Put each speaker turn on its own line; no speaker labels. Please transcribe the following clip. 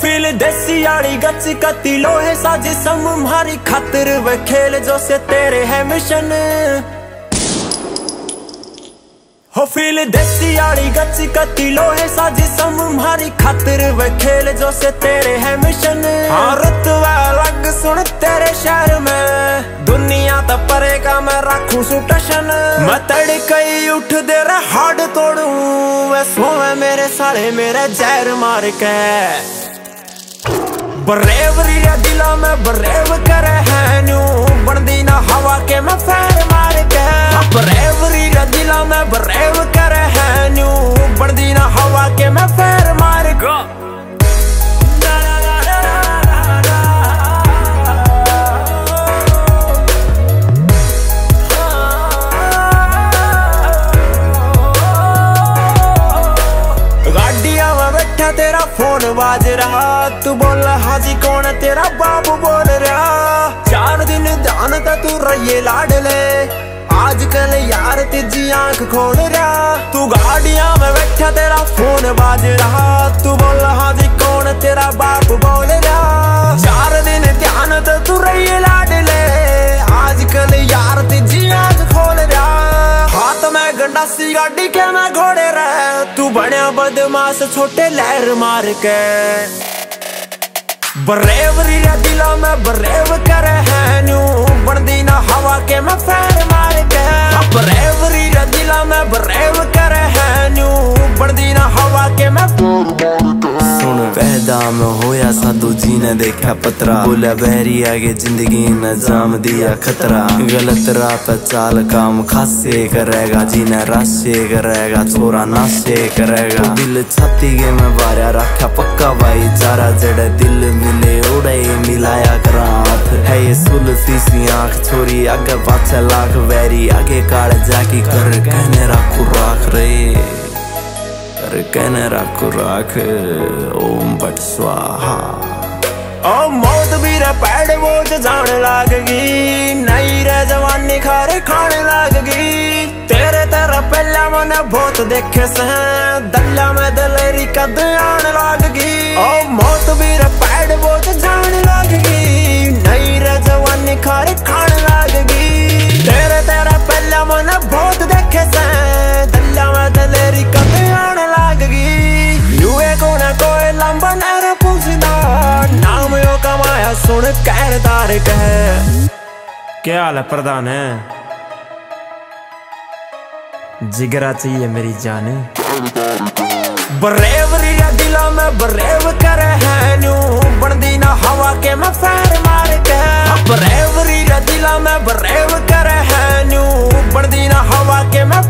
Feel देसी आड़ी गच कती लोहे साजी सम मारी खातिर वे खेल जो से तेरे है मिशन। हो फील देसी आड़ी गच कती लोहे साजी सम मारी खातिर वे खेल जो से तेरे है मिशन। हाँ रुतबा लग सुन तेरे शहर में दुनिया तो परेगा मैं रखूं सुटशन। मैं तड़कई उठ दे रे हाड तोड़ू वे सोवे मेरे साले मेरे जहर मार के। बरेवरी रे दिला में बरेव करे है न्यू बनदी ना हवा के मैं फैर मार के। बरेवरी रे दिला में बरेव करे है न्यू बनदी ना हवा के मैं फैर मार के। गाड़िया में बैठा तेरा फोन बाज रहा तू बोल हाजी कौन तेरा बाप बोल रहा। 4 दिन ध्यान ता तू रहिए लाडले आजकल यार तेजी आंख खोल रहा। तू गाड़िया में बैठा तेरा फोन बाज रहा तू बोल हाजी कौन तेरा बाप बोल रहा। 4 दिन ध्यान ता तू रहिए लाडले आजकल यार तेजी आंख खोल रहा। हाथ में गंडासी गाड़ी के मैं घोड़े रहे तू बड़ा बदमाश छोटे लहर मार के। बरेवरी रे दिला में बरेव करे है न्यू बनदी ना हवा के मैं फैर मार के। बरेवरी रे दिला में बरेव करे है न्यू बनदी ना हवा के मैं सुन पैदा में होया साधु जी ने देखा पतरा बोला बहरी आगे जिंदगी में जाम दिया खतरा। गलत राह पे चाल काम खासे करेगा जीना राशे करेगा छोरा नाशे करेगा। दिल छाती के में बारा रखा पक्का भाईचारा जड़े दिल मिले उड़े मिलाया करात है ये सुल्फी सी आंख छोरी आगे पाछे लाख वैरी आगे काल जाकी कर कहने राखू राख रे कर कहने राखू राख ओम बट स्वाहा। ओ मौत भी रे पैड़ बोझ जाने लागगी नई रे जवानी खारे खाने लागगी। तेरे तेरा पहला मैंने बहुत देखे से दल्ला में दलेरी कद आने लागगी। ओ मौत भी रे पैड़ बोझ जाने लागगी नई रे जवानी खारे खाने लागगी। तेरे तेरा पहला मैंने बहुत देखे से दल्ला में दलेरी कद आने लागगी। युए को ना कोई लंबा नहर पूछना नाम यो कमाया सुन कहदार कह। क्या हाल है प्रधान है जिगरा चाहिए मेरी जाने। बरेवरी रे दिला में बरेव करे है न्यू बनदी ना हवा के मैं फैर मार के। बरेवरी रे दिला में बरेव करे है न्यू बनदी ना हवा के मैं